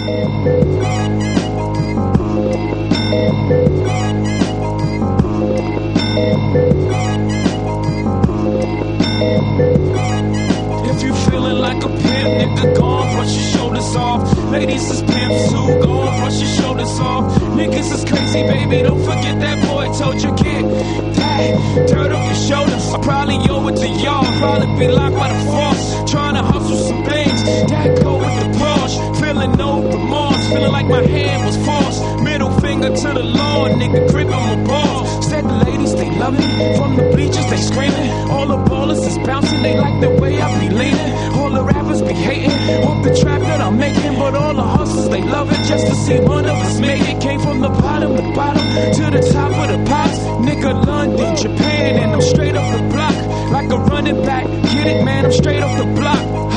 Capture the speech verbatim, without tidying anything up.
If you feeling like a pimp, nigga, go on, brush your shoulders off. Ladies is pimps too, go on, brush your shoulders off. Niggas is crazy, baby, don't forget that boy told you, kid. That dirt off your shoulders, I probably owe it to y'all. Probably be locked by the force, trying to hustle some things. That go with the Porsche, feeling no remorse, feeling like my hand was forced. Middle finger to the Lord, nigga, gripping my balls. Said the ladies, they love me, from the bleachers, they screaming. All the ballers is bouncing, they like the way I be leaning. All the rappers be hating, off the trap that I'm making. But all the hustlers, they love it, just to see one of us make it. Came from the bottom, the bottom, to the top of the pops. Nigga, London, Japan, and I'm straight off the block. Like a running back, get it, man, I'm straight off the block.